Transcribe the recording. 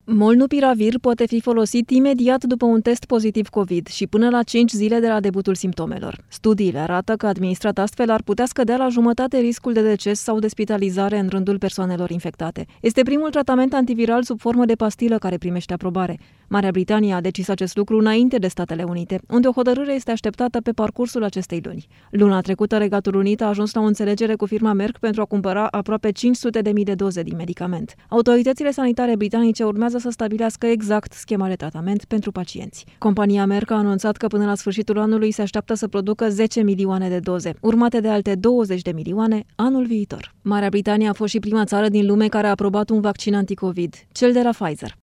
Molnupiravir poate fi folosit imediat după un test pozitiv COVID și până la 5 zile de la debutul simptomelor. Studiile arată că administrat astfel ar putea scădea la jumătate riscul de deces sau de spitalizare în rândul persoanelor infectate. Este primul tratament antiviral sub formă de pastilă care primește aprobare. Marea Britanie a decis acest lucru înainte de Statele Unite, unde o hotărâre este așteptată pe parcursul acestei luni. Luna trecută, Regatul Unit a ajuns la o înțelegere cu firma Merck pentru a cumpăra aproape 500.000 de doze din medicament. Autoritățile sanitare britanice urmează să stabilească exact schema de tratament pentru pacienți. Compania Merck a anunțat că până la sfârșitul anului se așteaptă să producă 10 milioane de doze, urmate de alte 20 de milioane anul viitor. Marea Britanie a fost și prima țară din lume care a aprobat un vaccin anticovid, cel de la Pfizer.